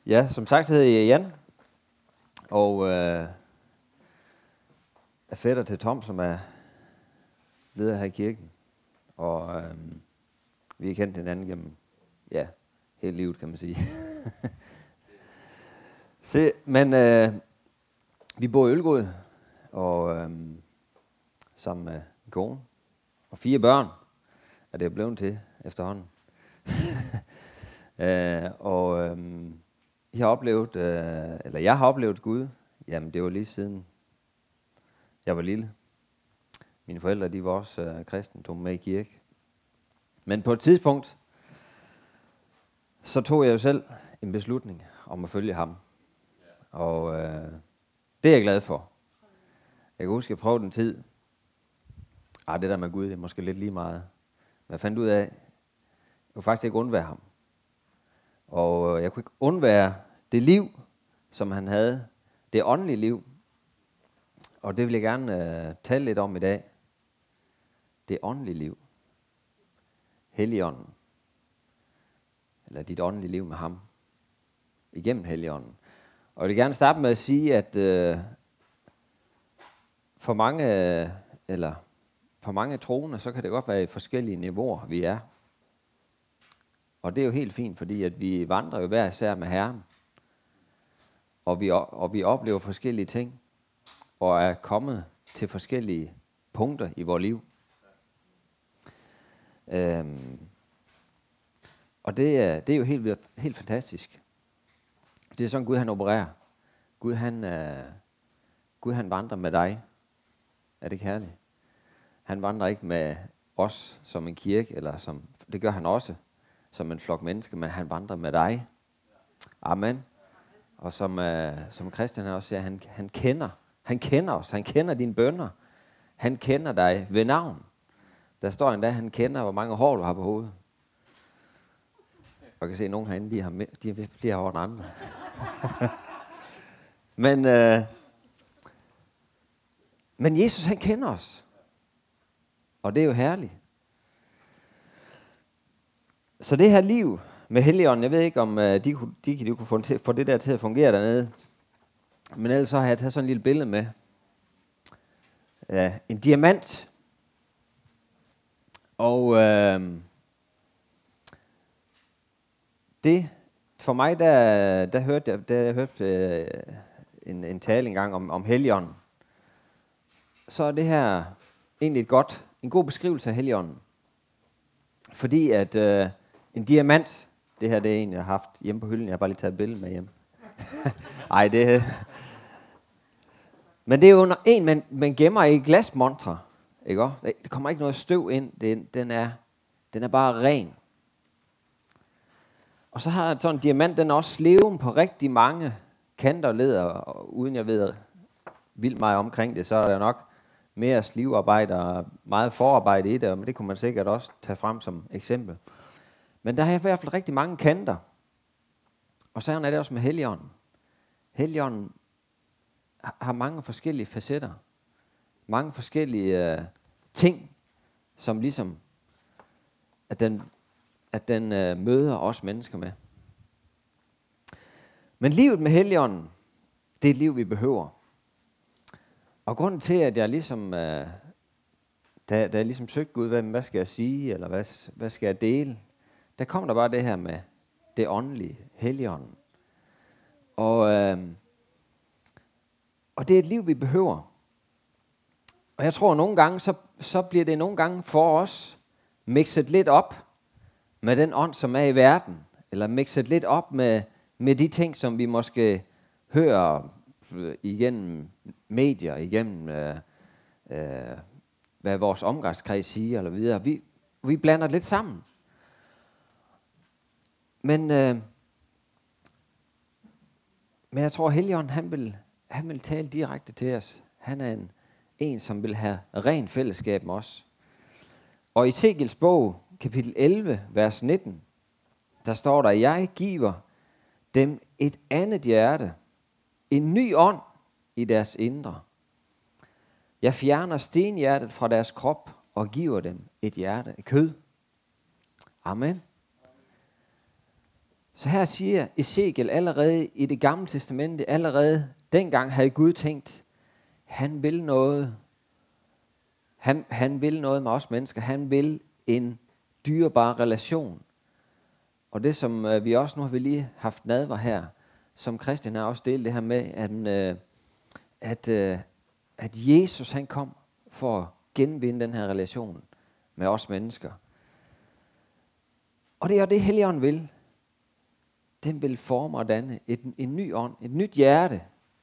Ja, som sagt hedder jeg Jan, og er fætter til Tom, som er leder her i kirken. Og vi har kendt hinanden gennem, hele livet, kan man sige. Men vi bor i Ølgod, og sammen med en kone og 4 børn, er det blevet til efterhånden. Jeg har oplevet Gud, jamen det var lige siden jeg var lille. Mine forældre, de var også kristne, tog med i kirke. Men på et tidspunkt, så tog jeg jo selv en beslutning om at følge ham. Og det er jeg glad for. Jeg kan huske, at jeg prøvede en tid. Det der med Gud, det er måske lidt lige meget. Men jeg fandt ud af, at jeg kunne faktisk ikke undvære ham. Og jeg kunne ikke undvære det liv, som han havde. Det åndelige liv. Og det vil jeg gerne tale lidt om i dag. Det åndelige liv. Helligånden. Eller dit åndelige liv med ham. Igennem Helligånden. Og jeg vil gerne starte med at sige, at for mange troende, så kan det godt være i forskellige niveauer, vi er. Og det er jo helt fint, fordi at vi vandrer jo hver især med Herren. Og vi oplever forskellige ting. Og er kommet til forskellige punkter i vores liv. Og det er jo helt fantastisk. Det er sådan, Gud han opererer. Gud han vandrer med dig. Er det ikke herligt? Han vandrer ikke med os som en kirke, eller det gør han også som en flok mennesker, men han vandrer med dig. Amen. Og som Christian også siger, han kender os, han kender dine bønner. Han kender dig ved navn. Der står endda, han kender, hvor mange hår du har på hovedet. Og jeg kan se, at nogen herinde, de har flere hår end andre. Men Jesus, han kender os. Og det er jo herligt. Så det her liv med Helligånden, jeg ved ikke, om de kunne få det der til at fungere dernede. Men ellers så har jeg taget sådan en lille billede med. En diamant. Og det, for mig, der hørte jeg en tale engang om Helligånden. Så er det her egentlig en god beskrivelse af Helligånden. Fordi at en diamant, det her det er en, jeg har haft hjemme på hylden. Jeg har bare lige taget et billede med hjem. Men det er jo en, man gemmer i glasmontre. Ikke? Der kommer ikke noget støv ind. Den er bare ren. Og så har sådan en diamant, den er også sleven på rigtig mange kanter og leder. Og uden jeg ved vildt meget omkring det, så er der nok mere slivarbejde og meget forarbejde i det. Men det kunne man sikkert også tage frem som eksempel. Men der er i hvert fald rigtig mange kanter. Og sådan er det også med Helligånden. Helligånden har mange forskellige facetter. Mange forskellige ting, som ligesom, at den møder os mennesker med. Men livet med Helligånden, det er et liv, vi behøver. Og grunden til, at jeg ligesom, da jeg ligesom søgte Gud, hvad skal jeg sige, eller hvad skal jeg dele, der kom der bare det her med det åndelige, Helligånden. Og det er et liv, vi behøver. Og jeg tror, nogle gange, så bliver det nogle gange for os mixet lidt op med den ånd, som er i verden. Eller mixet lidt op med de ting, som vi måske hører igennem medier, igennem hvad vores omgangskreds siger, eller videre. Vi blander lidt sammen. Men jeg tror, Helligånden, han vil tale direkte til os. Han er en, som vil have ren fællesskab med os. Og i Ezekiels bog, kapitel 11, vers 19, der står der, jeg giver dem et andet hjerte, en ny ånd i deres indre. Jeg fjerner stenhjertet fra deres krop og giver dem et hjerte af kød. Amen. Så her siger Ezekiel allerede i det gamle testamente, allerede dengang havde Gud tænkt, han vil noget. Han vil noget med os mennesker. Han vil en dyrebar relation. Og det som vi også, nu har vi lige haft nadver her, som Christian har også delt det her med, at Jesus han kom for at genvinde den her relation med os mennesker. Og det er det Helligånden vil. Den vil forme og danne en ny ånd, et nyt hjerte.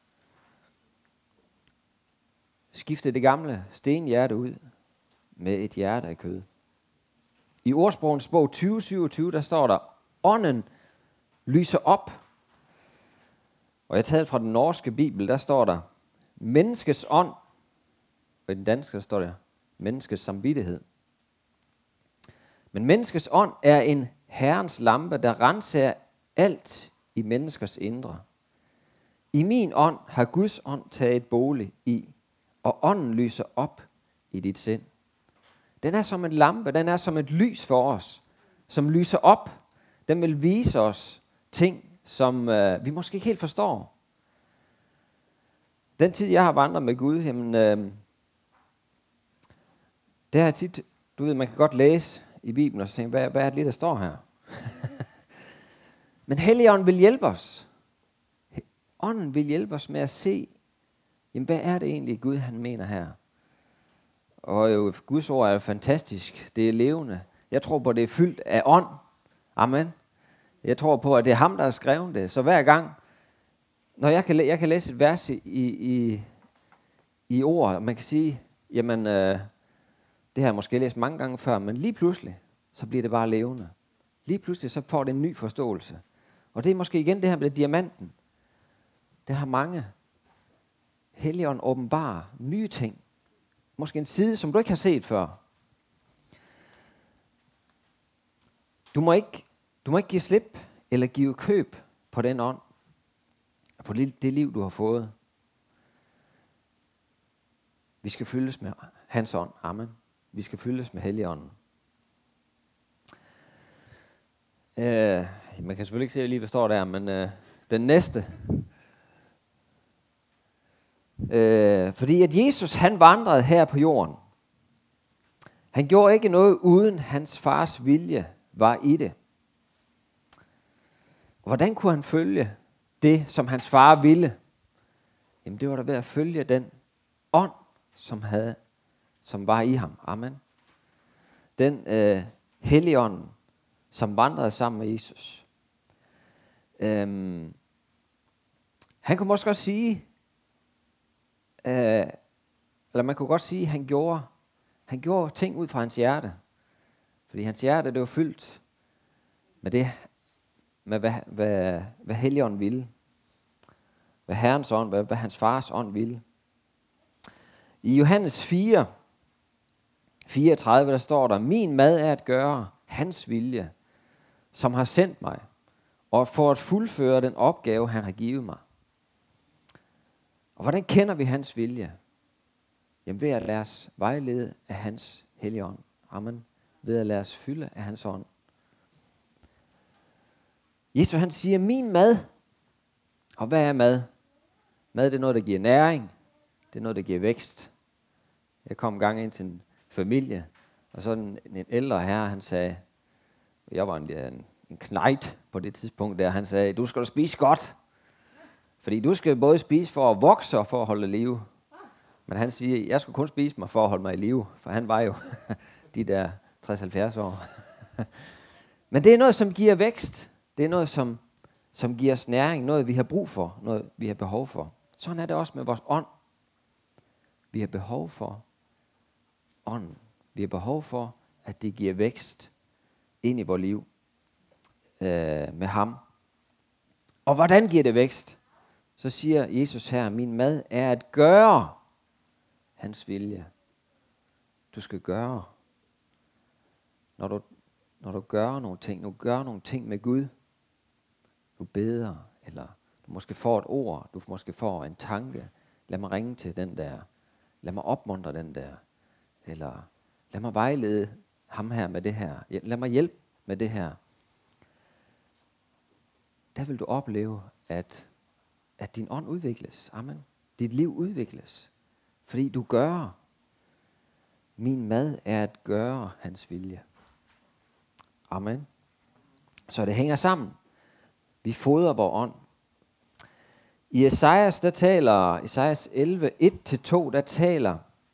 Skifte det gamle stenhjerte ud med et hjerte af kød. I Ordsprogens bog 2027, der står der, ånden lyser op. Og jeg taget fra den norske bibel, der står der, menneskets ånd, og i den danske der står der, menneskets samvittighed. Men menneskets ånd er en Herrens lampe, der renser alt i menneskers indre. I min ånd har Guds ånd taget bolig i, og ånden lyser op i dit sind. Den er som en lampe, den er som et lys for os, som lyser op. Den vil vise os ting, som vi måske ikke helt forstår. Den tid, jeg har vandret med Gud, jamen, det har tit, du ved, man kan godt læse i Bibelen og så tænke, hvad er det lige, der står her? Men Helligånden vil hjælpe os. Ånden vil hjælpe os med at se, jamen, hvad er det egentlig, Gud han mener her? Og jo, Guds ord er jo fantastisk. Det er levende. Jeg tror på, at det er fyldt af ånd. Amen. Jeg tror på, at det er ham, der har skrevet det. Så hver gang, når jeg kan læse et vers i ord, og man kan sige, jamen, det har jeg måske læst mange gange før, men lige pludselig, så bliver det bare levende. Lige pludselig, så får det en ny forståelse. Og det er måske igen det her med diamanten. Den har mange. Helligånden åbenbarer nye ting. Måske en side, som du ikke har set før. Du må ikke give slip eller give køb på den ånd. På det liv, du har fået. Vi skal fyldes med hans ånd. Amen. Vi skal fyldes med Helligånden. Man kan selvfølgelig ikke se lige, hvad står der, men den næste. Fordi at Jesus, han vandrede her på jorden. Han gjorde ikke noget, uden hans fars vilje var i det. Hvordan kunne han følge det, som hans far ville? Jamen, det var der ved at følge den ånd, som var i ham. Amen. Den Helligånden, som vandrede sammen med Jesus. Han kunne måske også sige, eller man kunne godt sige, at han gjorde ting ud fra hans hjerte. Fordi hans hjerte, det var fyldt med det, med hvad Helligånden ville. Hvad Herrens ånd, hvad hans fars ånd ville. I Johannes 34, der står der, min mad er at gøre hans vilje, som har sendt mig, og for at fuldføre den opgave, han har givet mig. Og hvordan kender vi hans vilje? Jamen ved at lade os vejlede af hans Helligånd. Amen. Ved at lade os fylde af hans ånd. Jesus han siger, min mad. Og hvad er mad? Mad det er noget, der giver næring. Det er noget, der giver vækst. Jeg kom en gang ind til en familie, og så en ældre herre, han sagde, jeg var en knejt på det tidspunkt der, han sagde, du skal spise godt. Fordi du skal både spise for at vokse og for at holde liv. Men han siger, jeg skulle kun spise mig for at holde mig i live. For han var jo de der 60-70 år. Men det er noget, som giver vækst. Det er noget, som giver os næring. Noget, vi har brug for. Noget, vi har behov for. Sådan er det også med vores ånd. Vi har behov for ånden. Vi har behov for, at det giver vækst ind i vores liv med ham. Og hvordan giver det vækst? Så siger Jesus her, min mad er at gøre hans vilje. Du skal gøre. Når du gør nogle ting med Gud, du beder, eller du måske får et ord, du måske får en tanke, lad mig ringe til den der, lad mig opmuntre den der, eller lad mig vejlede ham her med det her, lad mig hjælpe med det her. der vil du opleve, at din ånd udvikles. Amen. Dit liv udvikles. Fordi du gør. Min mad er at gøre hans vilje. Amen. Så det hænger sammen. Vi fodrer vores ånd. I Esajas 11, 1-2, der taler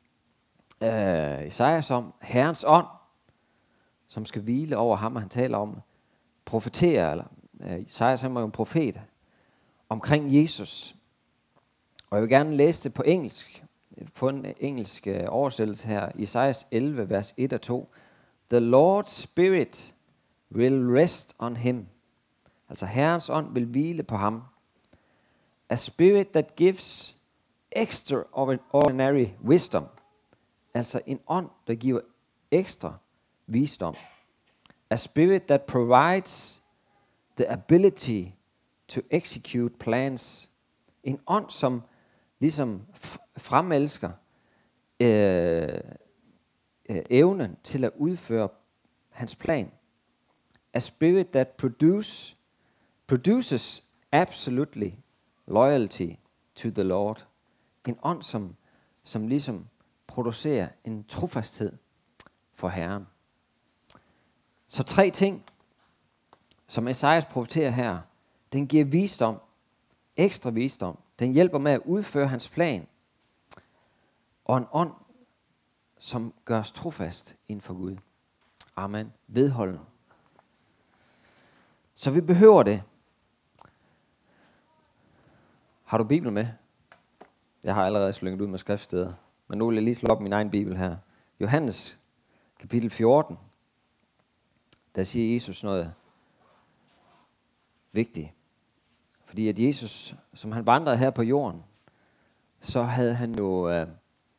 Esajas om Herrens ånd, som skal hvile over ham, og han taler om profetere, eller Esajas han var jo en profet, omkring Jesus. Og jeg vil gerne læse det på engelsk, på en engelsk oversættelse her, Esajas 11, vers 1 og 2. The Lord's Spirit will rest on him. Altså Herrens ånd vil hvile på ham. A spirit that gives extraordinary wisdom. Altså en ånd, der giver ekstra visdom. A spirit that provides the ability to execute plans. En ånd, som ligesom fremelsker evnen til at udføre hans plan. A spirit that produces absolutely loyalty to the Lord. En ånd, som ligesom producerer en trofasthed for Herren. Så 3 ting, som Esajas profeterer her. Den giver visdom, ekstra visdom. Den hjælper med at udføre hans plan. Og en ånd, som gør os trofast inden for Gud. Amen. Vedholden. Så vi behøver det. Har du Bibelen med? Jeg har allerede slynget ud med skriftsteder. Men nu vil jeg lige slå op min egen Bibel her. Johannes, kapitel 14. Der siger Jesus noget vigtigt. Fordi at Jesus, som han vandrede her på jorden, så havde han jo,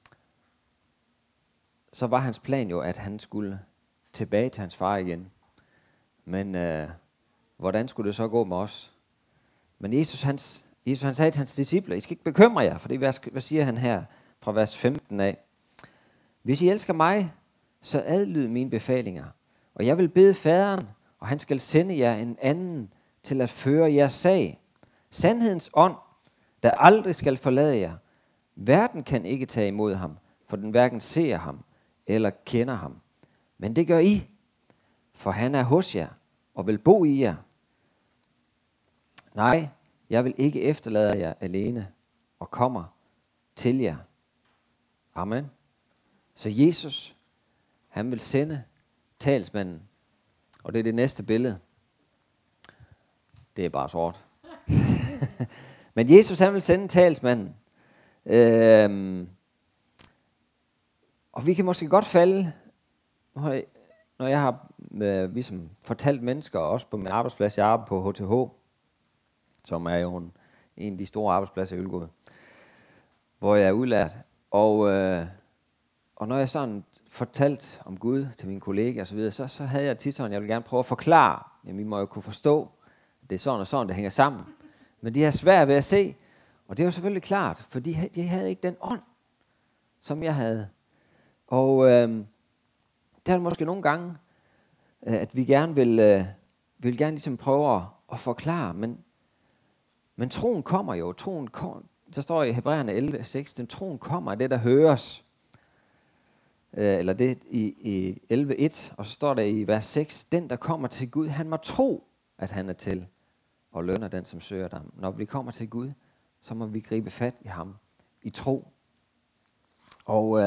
så var hans plan jo, at han skulle tilbage til hans far igen. Men hvordan skulle det så gå med os? Men Jesus han sagde til hans disciple, I skal ikke bekymre jer, for hvad siger han her fra vers 15 af? Hvis I elsker mig, så adlyd mine befalinger, og jeg vil bede faderen, og han skal sende jer en anden til at føre jeres sag. Sandhedens ånd, der aldrig skal forlade jer. Verden kan ikke tage imod ham, for den hverken ser ham eller kender ham. Men det gør I, for han er hos jer og vil bo i jer. Nej, jeg vil ikke efterlade jer alene og kommer til jer. Amen. Så Jesus, han vil sende talsmanden. Og det er det næste billede. Det er bare sort. Men Jesus, han vil sende talsmanden. Og vi kan måske godt falde, når jeg har ligesom fortalt mennesker, også på min arbejdsplads, jeg arbejder på HTH, som er jo en af de store arbejdspladser i Ølgod, hvor jeg er udlært. Og når jeg sådan fortalt om Gud til mine kollegaer og så videre, så havde jeg tit sådan, jeg vil gerne prøve at forklare. Jamen, vi må jo kunne forstå, det er sådan og sådan, det hænger sammen. Men de har svært ved at se, og det er jo selvfølgelig klart, for de havde ikke den ånd, som jeg havde. Og der er måske nogle gange, at vi gerne vil gerne ligesom prøve at forklare, men troen kommer jo. Der står i Hebræerne 11:6, den troen kommer af det, der høres. Eller det i 11:1, og så står der i vers 6, den, der kommer til Gud, han må tro, at han er til, og lønner den, som søger dem. Når vi kommer til Gud, så må vi gribe fat i ham i tro. Og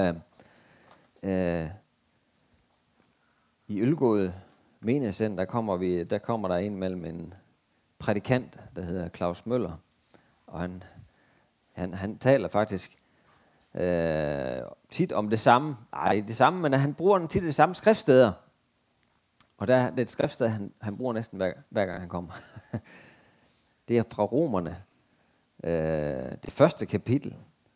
i Ølgod menighedscenter, der kommer der en mellem en prædikant, der hedder Claus Møller, og han taler faktisk tit om det samme. Nej, det samme, men han bruger tit det samme skriftsteder. Og det er et skriftsted, han bruger næsten hver gang han kommer. Det er fra Romerne, det første kapitel.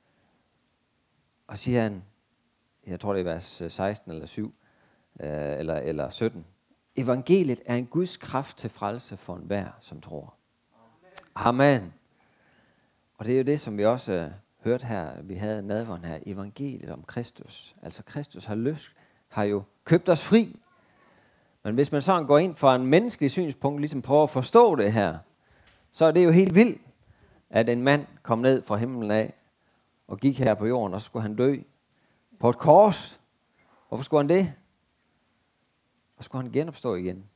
Og siger han, jeg tror det er vers 16 eller 7, eller 17. Evangeliet er en Guds kraft til frelse for enhver, som tror. Amen. Og det er jo det, som vi også hørte her, vi havde nadveren her, evangeliet om Kristus. Altså Kristus har jo købt os fri. Men hvis man sådan går ind fra en menneskelig synspunkt, ligesom prøver at forstå det her, så er det jo helt vildt, at en mand kom ned fra himlen af, og gik her på jorden, og så skulle han dø på et kors. Hvorfor skulle han det? Og skulle han genopstå igen.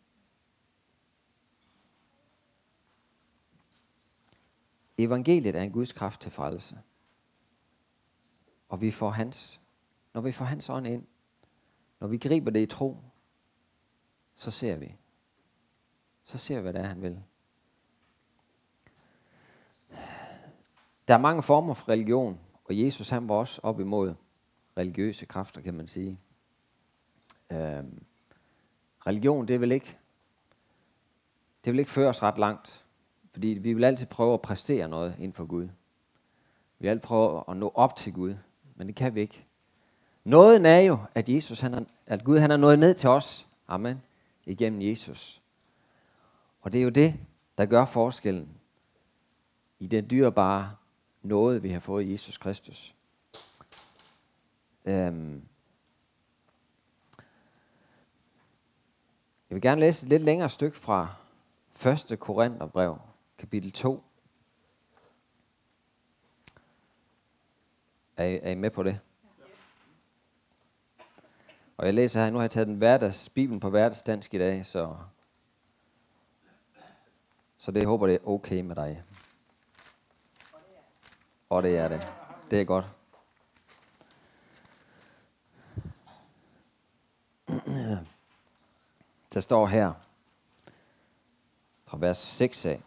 Evangeliet er en Guds kraft til frelse. Og når vi får hans ånd ind, når vi griber det i tro, så ser vi. Så ser vi, hvad det er, han vil. Der er mange former for religion, og Jesus han var også op imod religiøse kræfter, kan man sige. Religion, det vil ikke føre os ret langt, fordi vi vil altid prøve at præstere noget inden for Gud. Vi vil altid prøve at nå op til Gud, men det kan vi ikke. Nåden er jo, at Gud han er nået ned til os, amen, igennem Jesus. Og det er jo det, der gør forskellen i den dyrebare nåde, vi har fået i Jesus Kristus. Jeg vil gerne læse et lidt længere stykke fra 1. Korintherbrev, kapitel 2. Er I med på det? Og jeg læser her, nu har jeg taget Bibelen på hverdagsdansk i dag, så det håber det er okay med dig. Og det er det. Det er godt. Der står her, fra vers 6 af.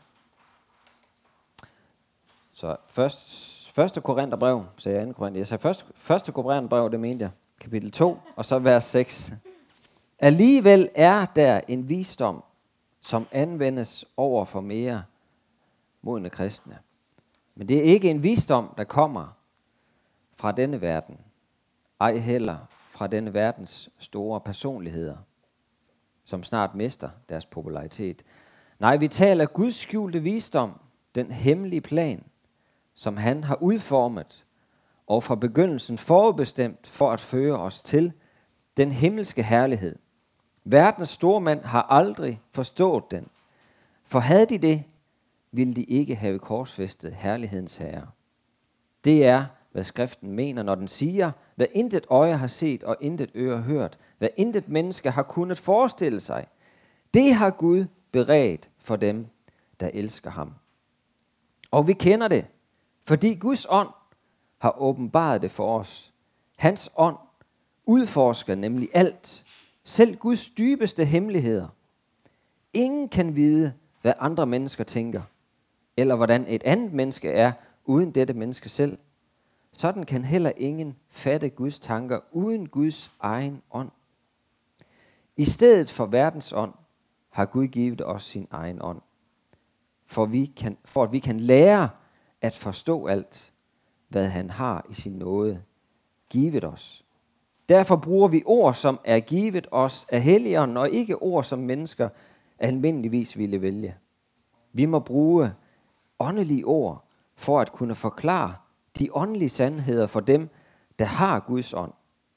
Så første Korintherbrev, sagde jeg 2. Korinther. Jeg sagde første Korintherbrev, det mente jeg, kapitel 2, og så vers 6. Alligevel er der en visdom, som anvendes over for mere modne kristne. Men det er ikke en visdom, der kommer fra denne verden, ej heller fra denne verdens store personligheder, som snart mister deres popularitet. Nej, vi taler Guds skjulte visdom, den hemmelige plan, som han har udformet og fra begyndelsen forudbestemt for at føre os til den himmelske herlighed. Verdens store mænd har aldrig forstået den, for havde de det, ville de ikke have korsfæstet herlighedens herre. Det er, hvad skriften mener, når den siger, hvad intet øje har set og intet øre hørt, hvad intet menneske har kunnet forestille sig. Det har Gud beredt for dem, der elsker ham. Og vi kender det, fordi Guds ånd har åbenbaret det for os. Hans ånd udforsker nemlig alt, selv Guds dybeste hemmeligheder. Ingen kan vide, hvad andre mennesker tænker, eller hvordan et andet menneske er, uden dette menneske selv. Sådan kan heller ingen fatte Guds tanker uden Guds egen ånd. I stedet for verdens ånd har Gud givet os sin egen ånd, for at vi kan lære at forstå alt, hvad han har i sin nåde givet os. Derfor bruger vi ord, som er givet os af Helligånden, og ikke ord, som mennesker almindeligvis ville vælge. Vi må bruge åndelige ord for at kunne forklare de åndelige sandheder for dem, der har Guds ånd.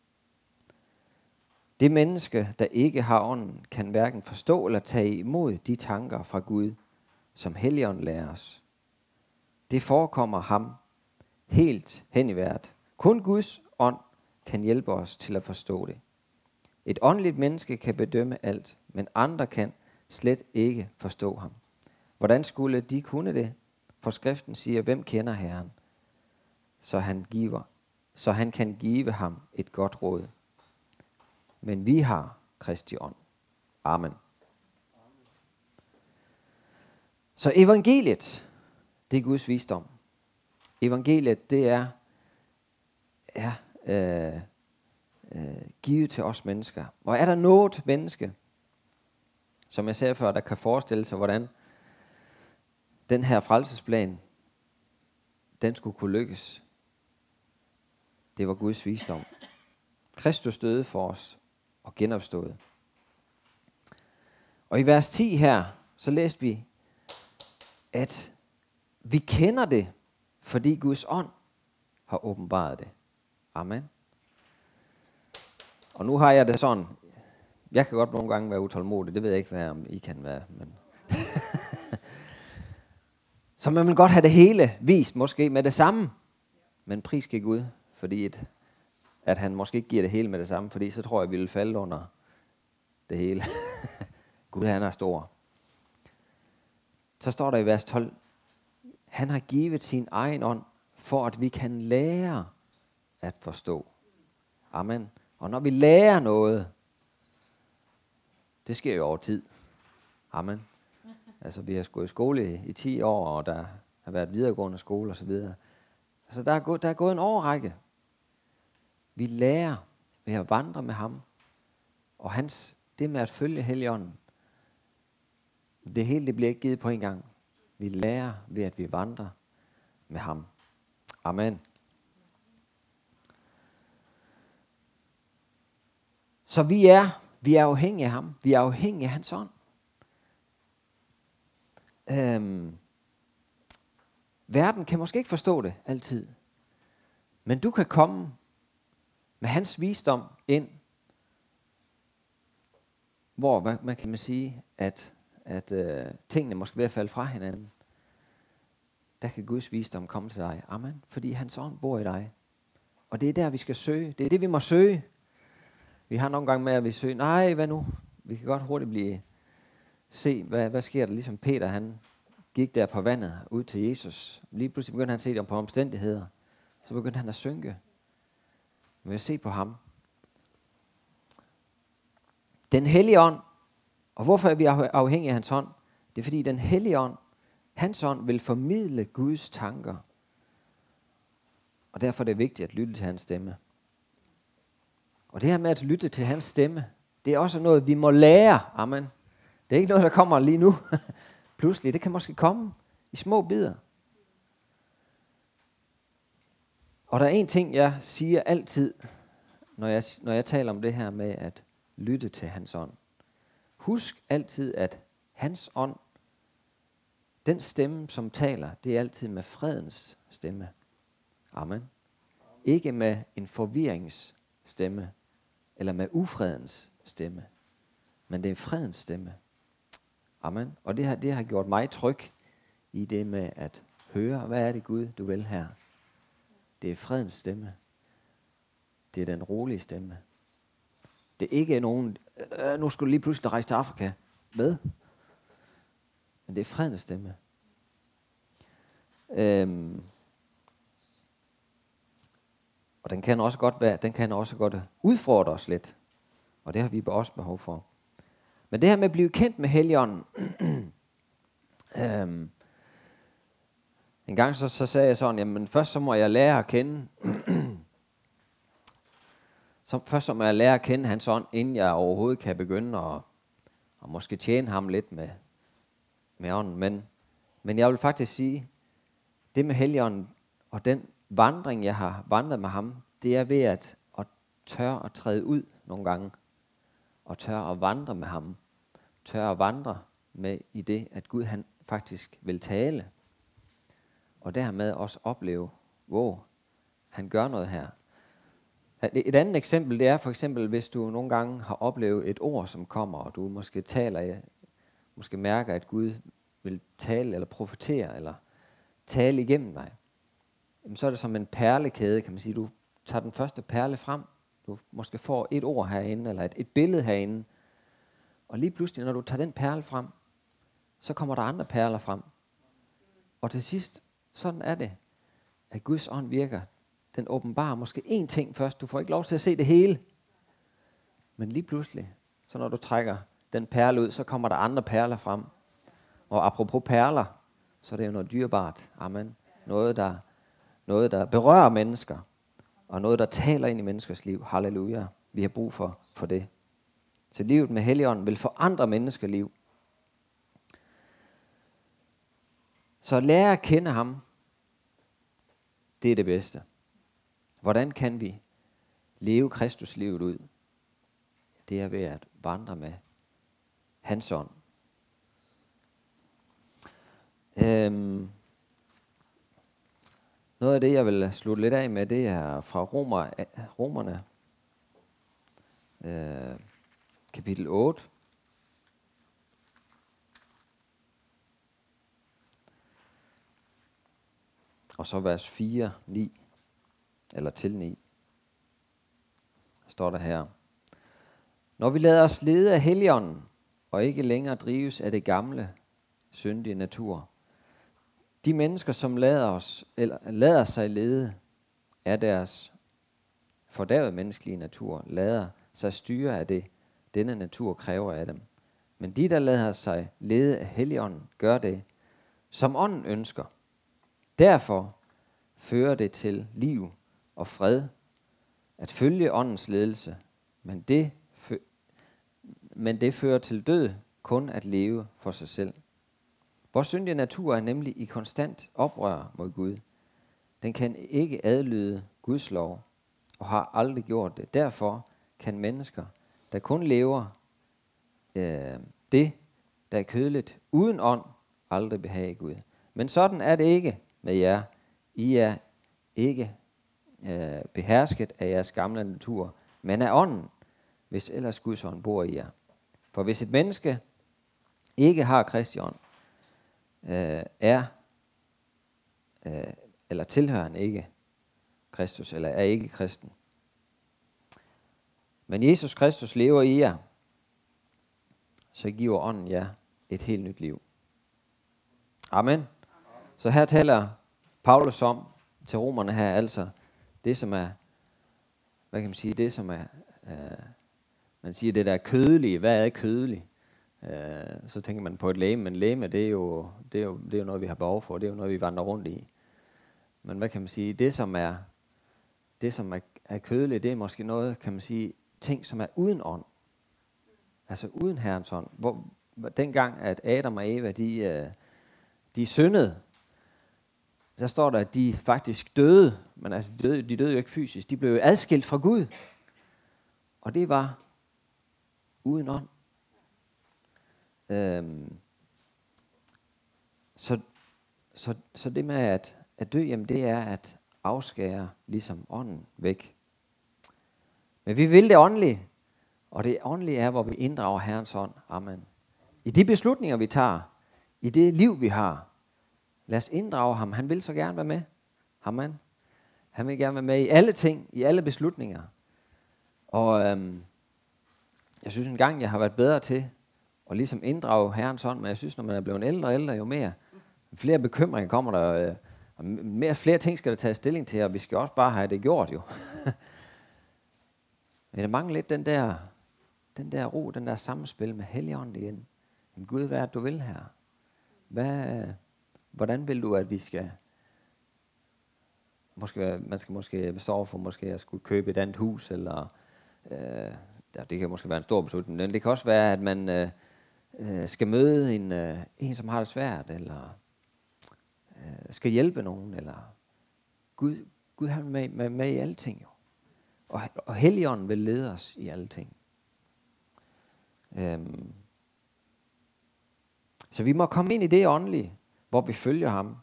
Det menneske, der ikke har ånden, kan hverken forstå eller tage imod de tanker fra Gud, som Helligånden lærer os. Det forekommer ham helt hen i vejret. Kun Guds ånd kan hjælpe os til at forstå det. Et åndeligt menneske kan bedømme alt, men andre kan slet ikke forstå ham. Hvordan skulle de kunne det? For skriften siger, hvem kender Herren, så han kan give ham et godt råd. Men vi har Kristi ånd. Amen. Så evangeliet, det er Guds visdom. Evangeliet, det er givet til os mennesker. Og er der noget menneske, som jeg sagde før, der kan forestille sig, hvordan den her frelsesplan, den skulle kunne lykkes. Det var Guds visdom. Kristus døde for os og genopstod. Og i vers 10 her, så læste vi, at vi kender det, fordi Guds ånd har åbenbaret det. Amen. Og nu har jeg det sådan, jeg kan godt nogle gange være utålmodig, det ved jeg ikke, hvad om I kan være, men Så man vil godt have det hele vist, måske med det samme. Men pris gik ud, fordi at han måske ikke giver det hele med det samme, fordi så tror jeg, vi vil falde under det hele. Gud, han er stor. Så står der i vers 12, han har givet sin egen ånd, for at vi kan lære at forstå. Amen. Og når vi lærer noget, det sker jo over tid. Amen. Altså, vi har gået i skole i 10 år, og der har været videregående skole og så videre. Altså, der er gået en årrække. Vi lærer ved at vandre med ham. Og det med at følge Helligånden, det hele det bliver ikke givet på en gang. Vi lærer ved, at vi vandrer med ham. Amen. Så vi er afhængige af ham. Vi er afhængige af hans ånd. Verden kan måske ikke forstå det altid. Men du kan komme med hans visdom ind, hvor man kan sige, at tingene måske ved at falde fra hinanden. Der kan Guds visdom komme til dig. Amen. Fordi hans ånd bor i dig. Og det er der, vi skal søge. Det er det, vi må søge. Vi har nogle gange med, at vi søger, nej, hvad nu? Vi kan godt hurtigt se, hvad sker der? Ligesom Peter, han gik der på vandet ud til Jesus. Lige pludselig begyndte han at se dem på omstændigheder. Så begyndte han at synke. Men jeg se på ham. Den hellige ånd. Og hvorfor er vi afhængige af hans ånd? Det er fordi den hellige ånd, hans ånd vil formidle Guds tanker. Og derfor er det vigtigt at lytte til hans stemme. Og det her med at lytte til hans stemme, det er også noget, vi må lære. Amen. Det er ikke noget, der kommer lige nu. Pludselig, det kan måske komme i små bidder. Og der er en ting, jeg siger altid, når jeg taler om det her med at lytte til hans ånd. Husk altid, at hans ånd, den stemme, som taler, det er altid med fredens stemme. Amen. Ikke med en forvirringsstemme, eller med ufredens stemme. Men det er fredens stemme. Amen. Og det har gjort mig tryg i det med at høre, hvad er det Gud, du vil her? Det er fredens stemme. Det er den rolige stemme. Det er ikke nogen, nu skulle du lige pludselig rejse til Afrika. Hvad? Men det er fredens stemme. Og den kan også godt udfordre os lidt. Og det har vi også behov for. Men det her med at blive kendt med Helligånden. En gang så sagde jeg sådan, jamen først så må jeg lære at kende. Først så må jeg lære at kende hans ånd, inden jeg overhovedet kan begynde at måske tjene ham lidt med ånden. Men jeg vil faktisk sige, det med Helligånden og den vandring, jeg har vandret med ham, det er ved at tør at træde ud nogle gange. Og tør at vandre med ham. Tør at vandre med i det, at Gud han faktisk vil tale. Og dermed også opleve, hvor han gør noget her. Et andet eksempel, det er for eksempel, hvis du nogle gange har oplevet et ord, som kommer, og du måske mærker, at Gud vil tale, eller profetere, eller tale igennem dig. Jamen, så er det som en perlekæde, kan man sige. Du tager den første perle frem, du måske får et ord herinde, eller et billede herinde, og lige pludselig, når du tager den perle frem, så kommer der andre perler frem. Og til sidst, sådan er det, at Guds ånd virker. Den åbenbarer måske én ting først. Du får ikke lov til at se det hele. Men lige pludselig, så når du trækker den perle ud, så kommer der andre perler frem. Og apropos perler, så er det jo noget dyrebart. Amen. Noget, der berører mennesker. Og noget, der taler ind i menneskers liv. Halleluja. Vi har brug for det. Så livet med Helligånden vil forandre menneskeliv. Så at lære at kende ham, det er det bedste. Hvordan kan vi leve Kristuslivet ud? Det er ved at vandre med hans ånd. Noget af det, jeg vil slutte lidt af med, det er fra Romerne, kapitel 8. Og så vers 4, 9, eller til 9, står der her. Når vi lader os lede af Helligånden, og ikke længere drives af det gamle, syndige natur. De mennesker, som lader sig lede af deres fordærvede menneskelige natur, lader sig styre af det, denne natur kræver af dem. Men de, der lader sig lede af Helligånden, gør det, som ånden ønsker. Derfor fører det til liv og fred, at følge åndens ledelse, men det fører til død kun at leve for sig selv. Vores syndige natur er nemlig i konstant oprør mod Gud. Den kan ikke adlyde Guds lov og har aldrig gjort det. Derfor kan mennesker, der kun lever det, der er kødeligt uden ånd, aldrig behage Gud. Men sådan er det ikke med jer. I er ikke behersket af jeres gamle natur, men af ånden, hvis ellers Guds ånd bor i jer. For hvis et menneske ikke har Kristi ånd, eller tilhører han ikke Kristus, eller er ikke kristen. Men Jesus Kristus lever i jer, så giver ånden jer et helt nyt liv. Amen. Så her taler Paulus om til romerne her, altså det som er, hvad kan man sige, det som er, man siger det der kødelige. Hvad er kødeligt? Så tænker man på et legeme, men legeme, det er jo noget, vi har behov for, det er jo noget, vi vandrer rundt i. Men hvad kan man sige, det som er kødeligt, det er måske noget, kan man sige, ting, som er uden ånd. Altså uden Herrens ånd. Hvor dengang, at Adam og Eva, de syndede, der står der, at de faktisk døde, men altså de døde jo ikke fysisk, de blev jo adskilt fra Gud. Og det var uden ånd. Så det med at dø, jamen det er at afskære ligesom ånden væk. Men vi vil det åndelige, og det åndelige er, hvor vi inddrager Herrens ånd. Amen. I de beslutninger, vi tager, i det liv, vi har, lad os inddrage ham. Han vil så gerne være med. Amen. Han vil gerne være med i alle ting, i alle beslutninger. Og jeg synes en gang, jeg har været bedre til at ligesom inddrage Herrens ånd, men jeg synes, når man er blevet ældre og ældre, jo flere bekymringer kommer der, og flere ting skal der tages stilling til, og vi skal også bare have det gjort jo. Men der mangler lidt den der ro, den der samspil med Helligånden igen. Men Gud, hvad er det, du vil her? Hvordan vil du, at vi skal... Man skal måske stå for måske at skulle købe et andet hus, eller det kan måske være en stor beslutning, men det kan også være, at man skal møde en, som har det svært, eller skal hjælpe nogen, eller Gud har med i alle ting jo. Og Helligånden vil lede os i alle ting. Så vi må komme ind i det åndelige, hvor vi følger ham.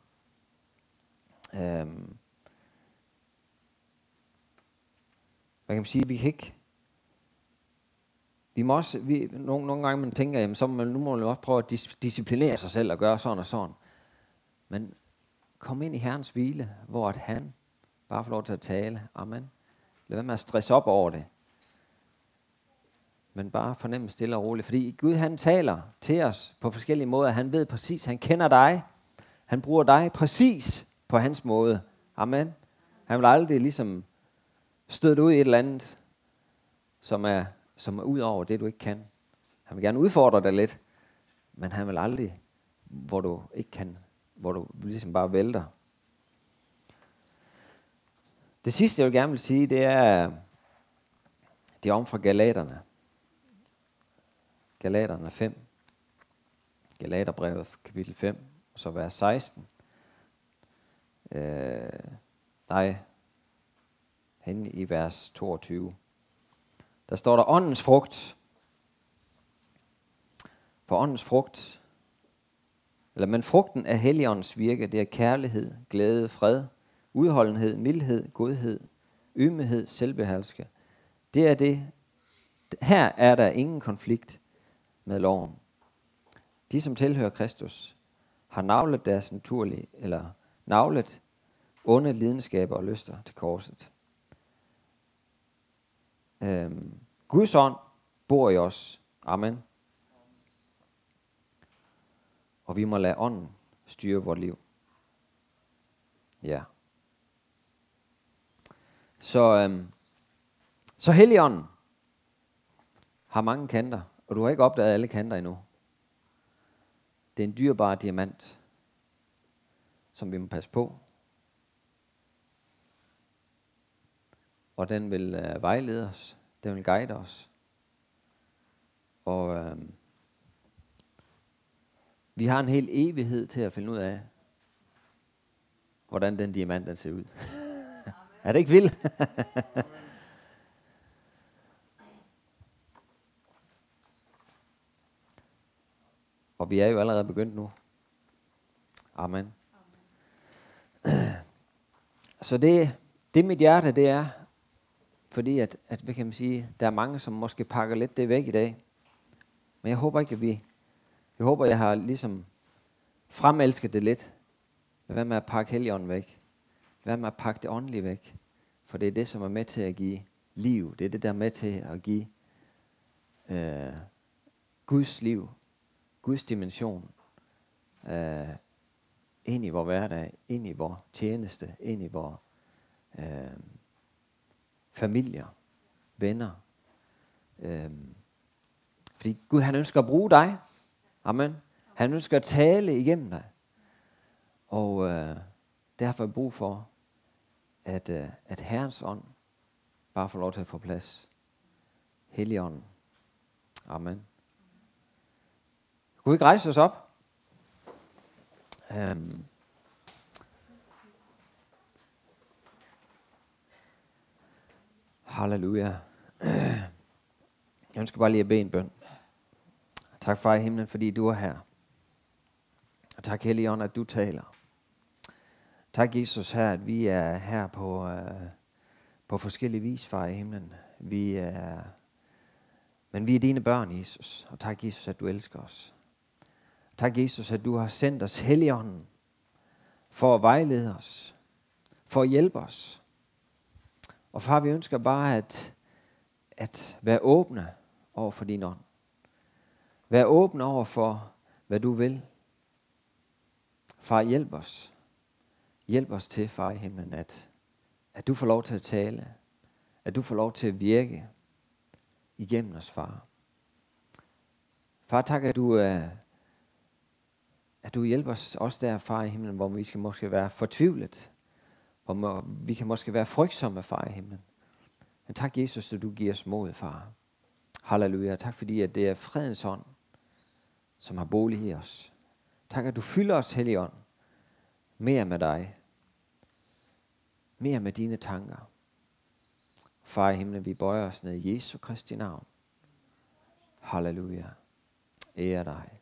Hvad kan man sige? Vi kan ikke. Vi må også. Nogle gange man tænker, jamen, nu må man også prøve at disciplinere sig selv og gøre sådan og sådan. Men kom ind i Herrens hvile, hvor at han bare får lov til at tale. Amen. Lad være med at stresse op over det. Men bare fornemme stille og roligt. Fordi Gud, han taler til os på forskellige måder. Han ved præcis, han kender dig. Han bruger dig præcis på hans måde. Amen. Han vil aldrig ligesom støde ud i et eller andet, som er ud over det, du ikke kan. Han vil gerne udfordre dig lidt, men han vil aldrig, hvor du ikke kan, hvor du ligesom bare vælter. Det sidste, jeg vil gerne vil sige, det er om fra Galaterne. Galaterne 5. Galaterbrevet kapitel 5, og så vers 16. Henne i vers 22. Der står der åndens frugt. For åndens frugt, men frugten af Helligåndens virke, det er kærlighed, glæde, fred, udholdenhed, mildhed, godhed, ydmyghed, selvbeherskelse. Det er det. Her er der ingen konflikt med loven. De, som tilhører Kristus, har navlet deres naturlige, eller navlet onde lidenskaber og lyster til korset. Guds ånd bor i os. Amen. Og vi må lade ånden styre vort liv. Ja. Så Helligånden har mange kanter, og du har ikke opdaget alle kanter endnu. Det er en dyrbar diamant, som vi må passe på. Og den vil vejlede os. Den vil guide os. Og vi har en hel evighed til at finde ud af, hvordan den diamant den ser ud. Er det ikke vildt? Og vi er jo allerede begyndt nu. Amen. Så det mit hjerte, det er, fordi at hvad kan man sige, der er mange, som måske pakker lidt det væk i dag. Men jeg håber ikke, jeg håber, jeg har ligesom fremelsket det lidt. Lad være med at pakke Helligånden væk. Lad være med at pakke det åndelige væk. For det er det, som er med til at give liv. Det er det, der er med til at give Guds liv, Guds dimension ind i vores hverdag, ind i vores tjeneste, ind i vores familier, venner. Fordi Gud, han ønsker at bruge dig. Amen. Han ønsker at tale igennem dig. Og derfor er jeg brug for, at Herrens ånd bare får lov til at få plads. Helligånden. Amen. Kunne vi ikke rejse os op? Halleluja. Jeg ønsker bare lige at bede en bøn. Tak, Far i himlen, fordi du er her. Og tak, Helligånd, at du taler. Tak, Jesus, her, at vi er her på forskellige vis, Far i himlen. Men vi er dine børn, Jesus. Og tak, Jesus, at du elsker os. Tak, Jesus, at du har sendt os Helligånden for at vejlede os, for at hjælpe os. Og far, vi ønsker bare at være åbne over for din ånd. Være åbne over for, hvad du vil. Far, hjælp os. Hjælp os til, far i himlen, at du får lov til at tale. At du får lov til at virke igennem os, far. Far, tak, at du hjælper os også der, far i himlen, hvor vi skal måske være fortvivlet. Hvor vi kan måske være frygtsomme, far i himlen. Men tak, Jesus, at du giver os mod, far. Halleluja. Tak, fordi at det er fredens ånd, som har bolig i os. Tak, at du fylder os, Helligånd, mere med dig. Mere med dine tanker. Far i himlen, vi bøjer os ned i Jesu Kristi navn. Halleluja. Ære dig.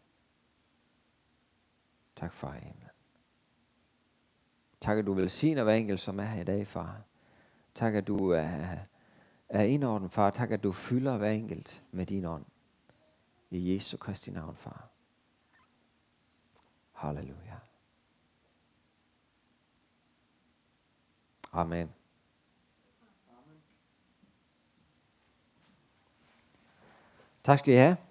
Tak, far i himlen. Tak, at du velsigner hver enkelt, som er her i dag, far. Tak, at du er indordnet, far. Tak, at du fylder hver enkelt med din ånd. I Jesu Kristi navn, far. Halleluja. Amen. Tak skal I have.